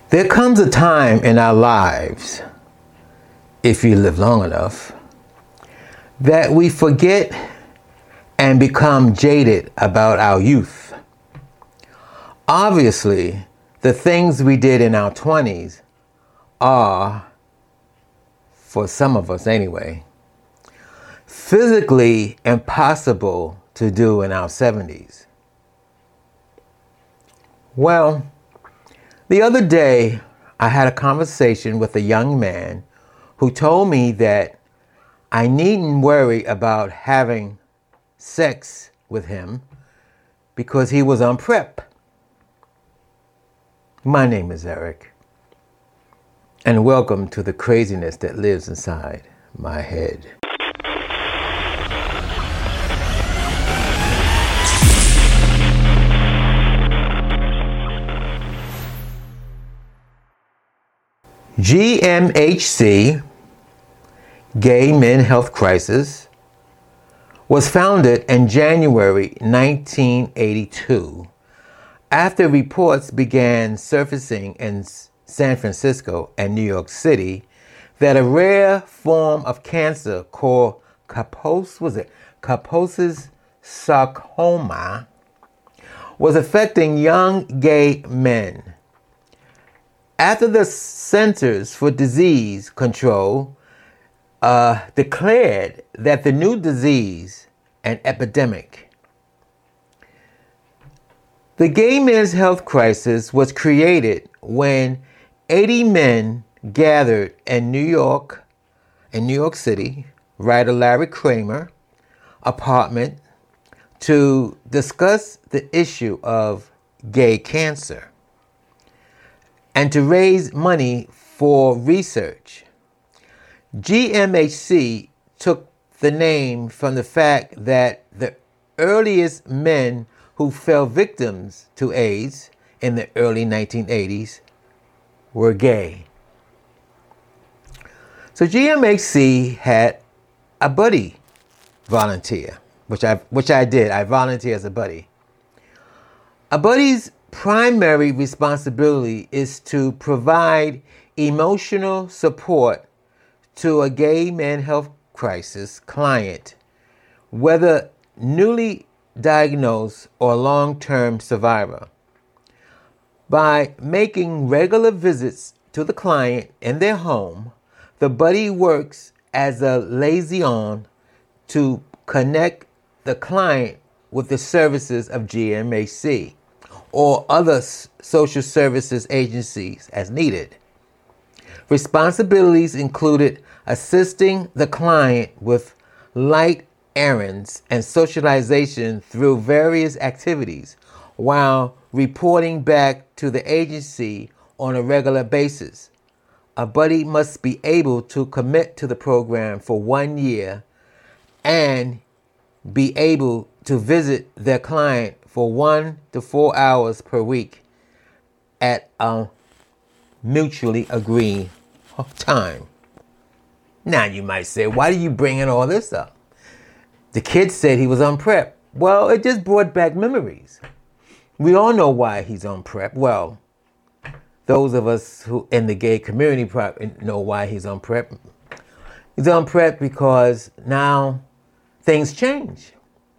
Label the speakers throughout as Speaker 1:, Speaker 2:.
Speaker 1: There comes a time in our lives, if you live long enough, that we forget and become jaded about our youth. Obviously, the things we did in our 20s are, for some of us anyway, physically impossible to do in our 70s. Well, the other day I had a conversation with a young man who told me that I needn't worry about having sex with him because he was on PrEP. My name is Eric, and welcome to the craziness that lives inside my head. GMHC, Gay Men Health Crisis, was founded in January 1982 after reports began surfacing in San Francisco and New York City that a rare form of cancer called Kaposi's sarcoma was affecting young gay men. After the Centers for Disease Control declared that the new disease an epidemic. The Gay Men's Health Crisis was created when 80 men gathered in New York City, writer Larry Kramer apartment to discuss the issue of gay cancer and to raise money for research. GMHC took the name from the fact that the earliest men who fell victims to AIDS in the early 1980s were gay. So GMHC had a buddy volunteer, which I did. I volunteered as a buddy. A buddy's primary responsibility is to provide emotional support to a gay man health crisis client, whether newly diagnosed or long-term survivor. By making regular visits to the client in their home, the buddy works as a liaison to connect the client with the services of GMHC or other social services agencies as needed. Responsibilities included assisting the client with light errands and socialization through various activities while reporting back to the agency on a regular basis. A buddy must be able to commit to the program for 1 year and be able to visit their client for 1 to 4 hours per week at a mutually agreed time. Now you might say, why are you bringing all this up? The kid said he was on PrEP. Well, it just brought back memories. We all know why he's on PrEP. Well, those of us who in the gay community probably know why he's on PrEP. He's on PrEP because now things change.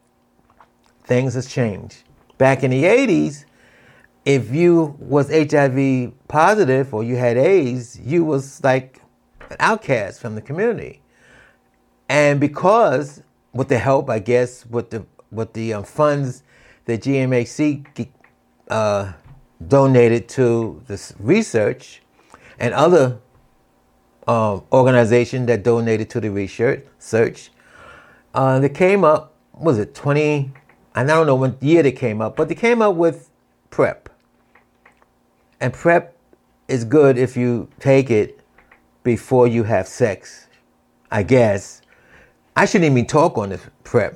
Speaker 1: Things has changed. Back in the 80s, if you was HIV positive or you had AIDS, you was like an outcast from the community. And because, with the help, I guess, with the funds that GMHC donated to this research and other organizations that donated to the research, they came up, was it 20, I don't know what year they came up, but they came up with PrEP. And PrEP is good if you take it before you have sex, I guess. I shouldn't even talk on this PrEP.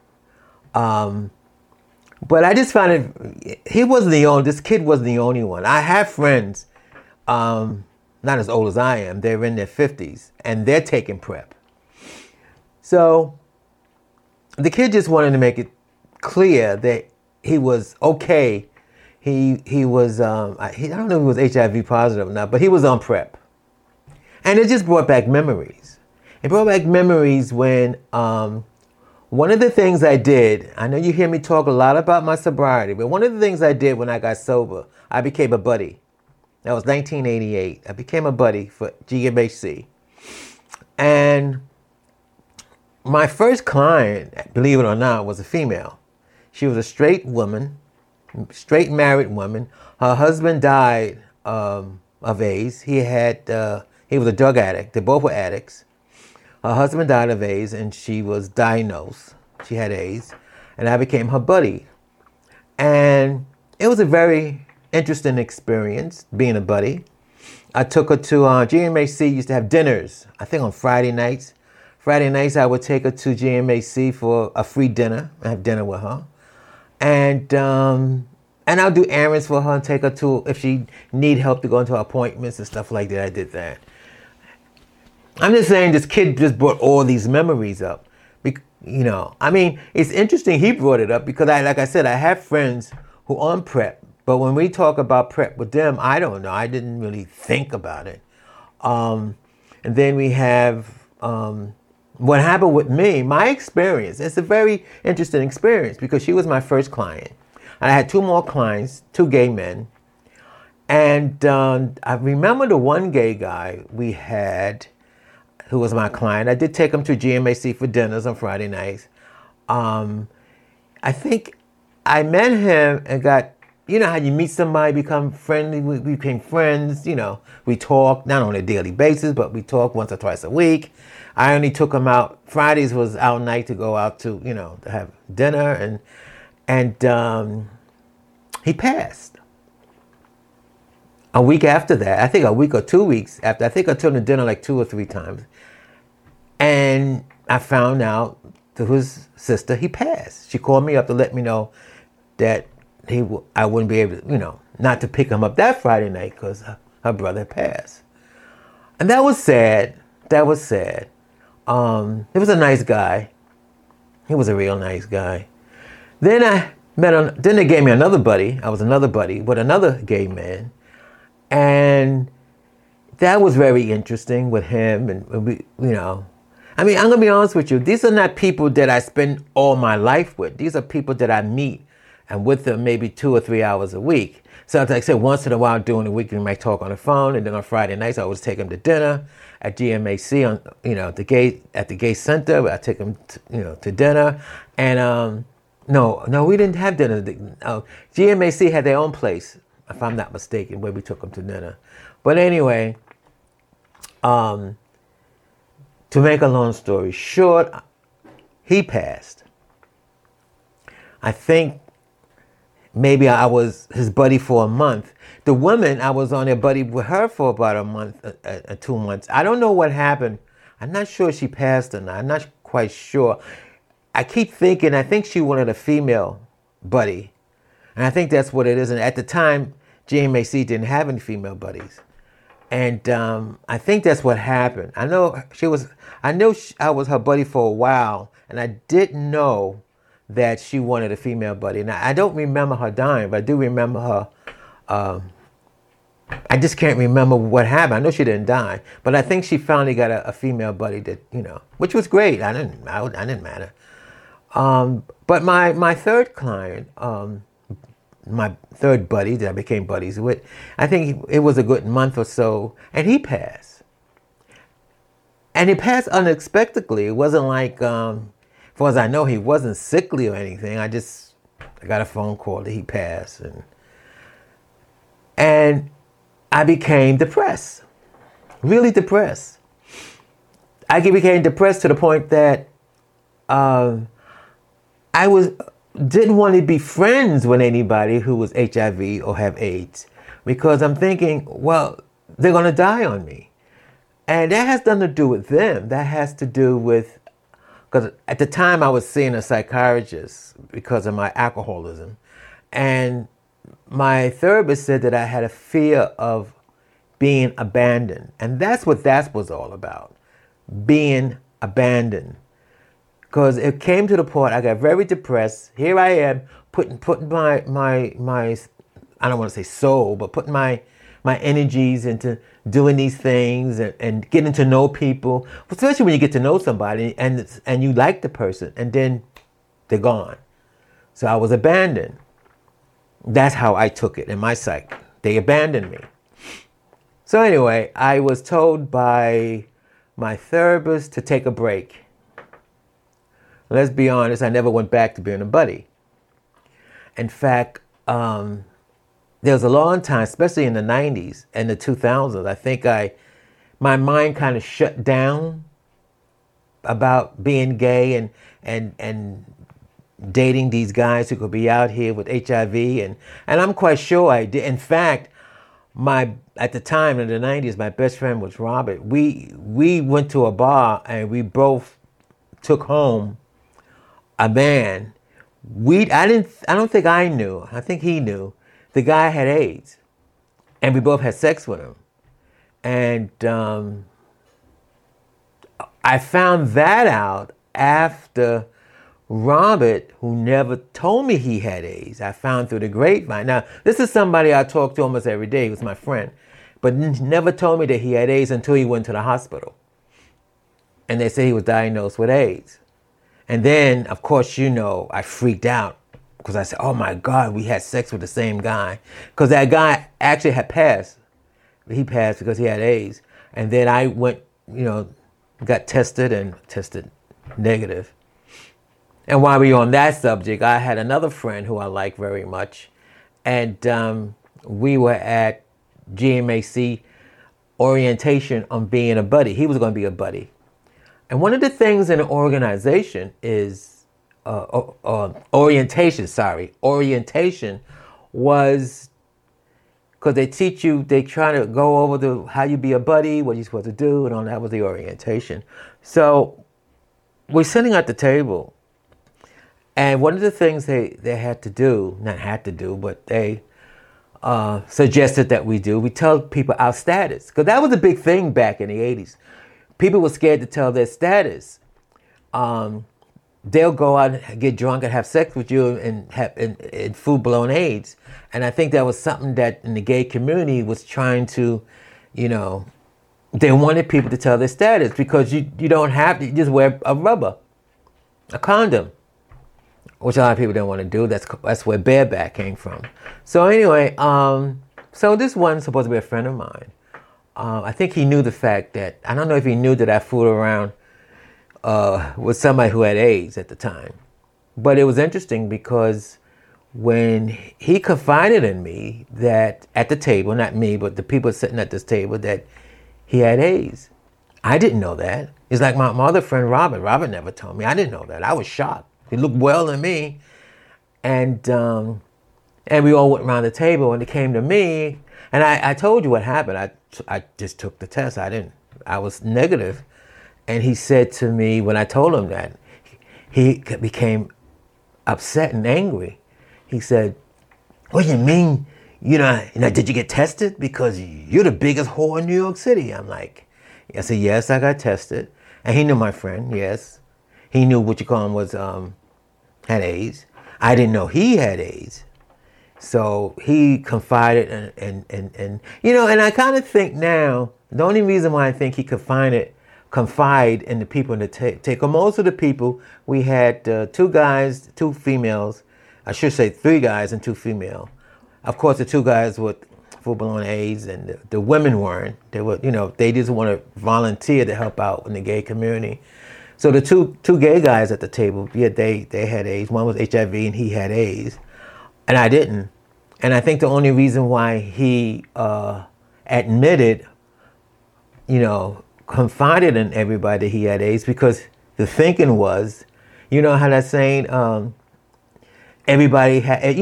Speaker 1: But I just found it, this kid wasn't the only one. I have friends, not as old as I am, they're in their 50s, and they're taking PrEP. So the kid just wanted to make it clear that he was okay. he was I don't know if he was HIV positive or not, but he was on PrEP, and it just brought back memories. It brought back memories when one of the things I did. I know you hear me talk a lot about my sobriety, but one of the things I did when I got sober, I became a buddy. That was 1988. I became a buddy for GMHC, and my first client, believe it or not, was a female. She was a straight woman, straight married woman. Her husband died of AIDS. He was a drug addict. They both were addicts. Her husband died of AIDS, and she was diagnosed. She had AIDS, and I became her buddy. And it was a very interesting experience being a buddy. I took her to GMHC. Used to have dinners, I think on Friday nights. Friday nights, I would take her to GMHC for a free dinner. I have dinner with her. And I'll do errands for her and take her to, if she need help to go into appointments and stuff like that, I did that. I'm just saying this kid just brought all these memories up. I mean, it's interesting he brought it up because like I said, I have friends who are on PrEP. But when we talk about PrEP with them, I don't know. I didn't really think about it. And then we have what happened with me, my experience. It's a very interesting experience because she was my first client. And I had two more clients, two gay men. And I remember the one gay guy we had who was my client. I did take him to GMAC for dinners on Friday nights. I think I met him and got, you know how you meet somebody, become friendly, we became friends, we talk, not on a daily basis, but we talk once or twice a week. I only took him out, Fridays was our night to go out to, to have dinner, and he passed. A week after that, I think a week or 2 weeks after, I think I took him to dinner like 2 or 3 times. And I found out through his sister, he passed. She called me up to let me know that I wouldn't be able to, not to pick him up that Friday night because her brother passed. And that was sad. That was sad. He was a nice guy. He was a real nice guy. Then then they gave me another buddy. I was another buddy with another gay man. And that was very interesting with him. And we, I mean, I'm going to be honest with you. These are not people that I spend all my life with. These are people that I meet and with them maybe 2 or 3 hours a week. So like I said, once in a while during the week, we might talk on the phone. And then on Friday nights, I always take them to dinner at GMAC at the gay center. I take them to dinner. And no, we didn't have dinner. GMAC had their own place, if I'm not mistaken, where we took them to dinner. But anyway, to make a long story short, he passed. I think maybe I was his buddy for a month. The woman, I was on a buddy with her for about a month, 2 months. I don't know what happened. I'm not sure she passed or not. I'm not quite sure. I keep thinking, I think she wanted a female buddy. And I think that's what it is. And at the time, GMAC didn't have any female buddies. And I think that's what happened. I know I was her buddy for a while, and I didn't know that she wanted a female buddy. Now, I don't remember her dying, but I do remember her. I just can't remember what happened. I know she didn't die, but I think she finally got a female buddy that, which was great. I didn't matter. But my third client, my third buddy that I became buddies with, I think it was a good month or so, and he passed. And he passed unexpectedly. It wasn't like, as far as I know, he wasn't sickly or anything. I got a phone call that he passed. And I became depressed, really depressed. I became depressed to the point that I didn't want to be friends with anybody who was HIV or have AIDS, because I'm thinking, well, they're going to die on me. And that has nothing to do with them. That has to do with, because at the time I was seeing a psychiatrist because of my alcoholism. And my therapist said that I had a fear of being abandoned. And that's what that was all about, being abandoned. Because it came to the point I got very depressed. Here I am putting my I don't want to say soul, but putting my energies into doing these things and getting to know people, especially when you get to know somebody and you like the person and then they're gone. So I was abandoned. That's how I took it in my psyche. They abandoned me. So anyway, I was told by my therapist to take a break. Let's be honest, I never went back to being a buddy. In fact, there was a long time, especially in the 90s and the 2000s, I think my mind kind of shut down about being gay and dating these guys who could be out here with HIV. And I'm quite sure I did. In fact, at the time in the 90s, my best friend was Robert. We went to a bar and we both took home a man. I don't think I knew. I think he knew. The guy had AIDS, and we both had sex with him. And I found that out after Robert, who never told me he had AIDS, I found through the grapevine. Now, this is somebody I talk to almost every day. He was my friend, but never told me that he had AIDS until he went to the hospital. And they said he was diagnosed with AIDS. And then, of course, I freaked out. Because I said, oh my God, we had sex with the same guy. Because that guy actually had passed. He passed because he had AIDS. And then I went, got tested and tested negative. And while we were on that subject, I had another friend who I like very much. And we were at GMAC orientation on being a buddy. He was going to be a buddy. And one of the things in an organization is orientation was because they teach you, they try to go over how you be a buddy, what you're supposed to do, and all that was the orientation. So we're sitting at the table, and one of the things they had to do, not had to do, but they suggested that we tell people our status. Because that was a big thing back in the 80s. People were scared to tell their status. They'll go out and get drunk and have sex with you and have in full-blown AIDS. And I think that was something that in the gay community was trying to, they wanted people to tell their status because you don't have to, you just wear a condom, which a lot of people don't want to do. That's where bareback came from. So anyway, so this one's supposed to be a friend of mine. I think he knew the fact that, I don't know if he knew that I fooled around with somebody who had AIDS at the time. But it was interesting because when he confided in me that at the table, not me, but the people sitting at this table, that he had AIDS. I didn't know that. It's like my other friend, Robert. Robert never told me. I didn't know that. I was shocked. He looked well to me. And we all went around the table and it came to me. And I told you what happened. I just took the test. I was negative. And he said to me, when I told him that, he became upset and angry. He said, what do you mean, did you get tested? Because you're the biggest whore in New York City. I'm like, I said, yes, I got tested. And he knew my friend, yes. He knew what you call him was, had AIDS. I didn't know he had AIDS. So he confided and I kind of think now, the only reason why I think he confide in the people in the table. Most of the people, we had 2 guys, 2 females. I should say 3 guys and 2 female. Of course, the 2 guys with full-blown AIDS, and the women weren't. They were, they just want to volunteer to help out in the gay community. So the two gay guys at the table, yeah, they had AIDS. One was HIV and he had AIDS, and I didn't. And I think the only reason why he admitted, confided in everybody that he had AIDS, because the thinking was, how that saying, everybody had,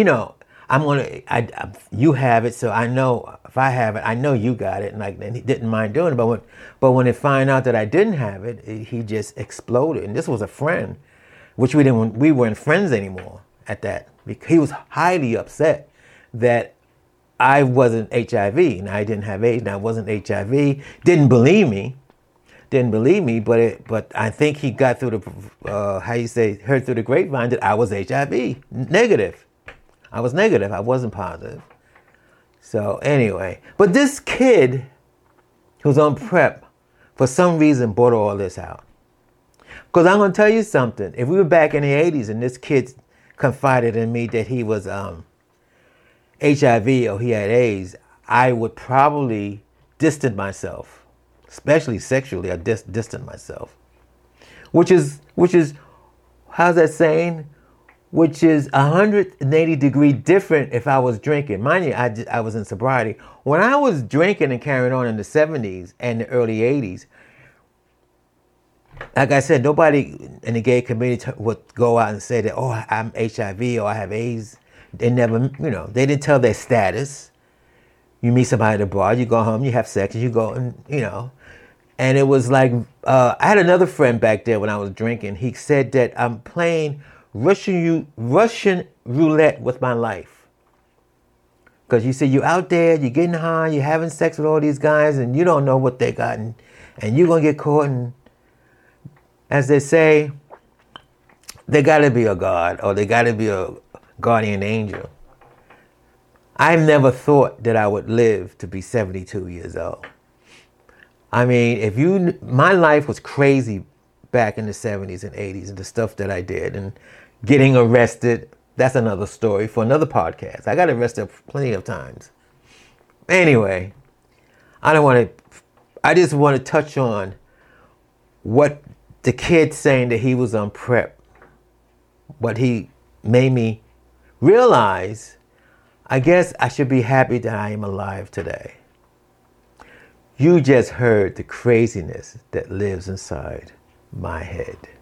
Speaker 1: you have it, so I know if I have it, I know you got it, and he didn't mind doing it. But when they find out that I didn't have it, he just exploded. And this was a friend, which we weren't friends anymore at that. He was highly upset that I wasn't HIV, and I didn't have AIDS, and I wasn't HIV. Didn't believe me, but I think he got through heard through the grapevine that I was HIV negative. I was negative. I wasn't positive. So anyway, but this kid who's on PrEP, for some reason, brought all this out. Because I'm going to tell you something. If we were back in the 80s and this kid confided in me that he was HIV or he had AIDS, I would probably distance myself, especially sexually. I distance myself, which is how's that saying? Which is 180 degree different if I was drinking. Mind you, I was in sobriety. When I was drinking and carrying on in the 70s and the early 80s, like I said, nobody in the gay community would go out and say that, oh, I'm HIV or I have AIDS. They never, they didn't tell their status. You meet somebody at the bar, you go home, you have sex, and you go and, And it was like, I had another friend back there when I was drinking. He said that I'm playing Russian roulette with my life. Because you see, you're out there, you're getting high, you're having sex with all these guys, and you don't know what they got, and you're going to get caught. And as they say, they got to be a God, or they got to be a guardian angel. I never thought that I would live to be 72 years old. I mean, my life was crazy back in the 70s and 80s, and the stuff that I did, and getting arrested. That's another story for another podcast. I got arrested plenty of times. Anyway, I just want to touch on what the kid saying that he was on PrEP, what he made me realize. I guess I should be happy that I am alive today. You just heard the craziness that lives inside my head.